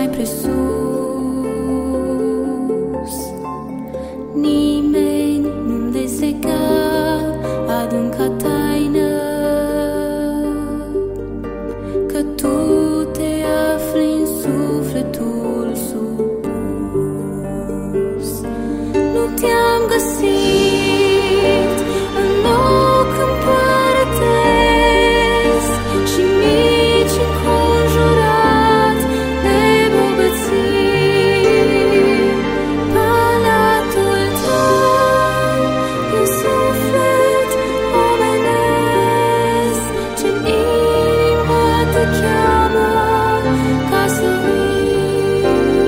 mai presus. Nimeni nu-mi deslega adânca taină, că tu te afli în sufletul supus. Nu te-am găsit în loc împărătesc și nici înconjurat de bogății. Palatul tău e un suflet omenesc ce-n inimă te cheamă ca să vii.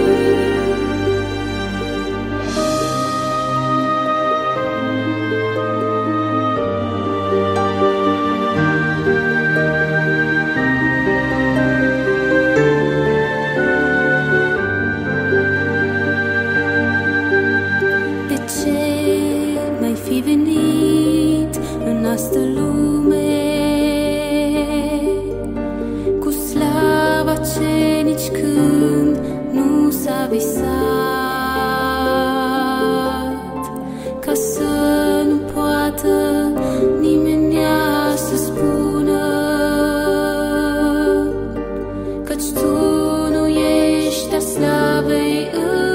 De ce n-ai fi venit în astă lume cu slava ce nici când nu s-a visat, ca să nu poată nimenea să spună căci tu nu ești a slavei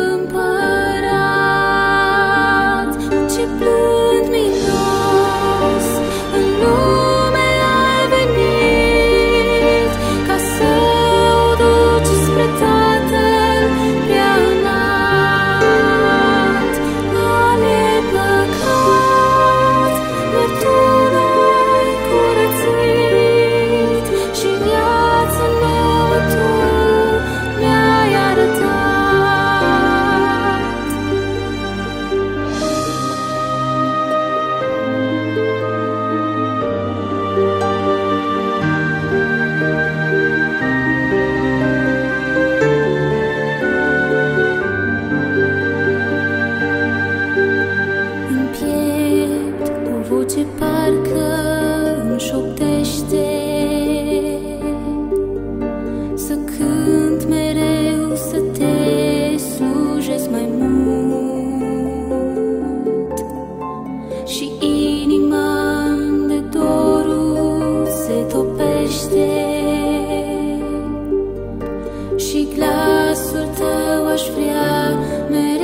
împărat. Ce plând minos în lume ai venit, ca să o duci spre Tatăl prea înalt. Ale păcat, doar tu l-ai curățit și viața nouă tu mi-ai arătat. În piept o voce parcă îmi șoptește să cânt mereu, să te slujesc mai mult. Și inima-mi de dorul se topește și glasul tău aș vrea mereu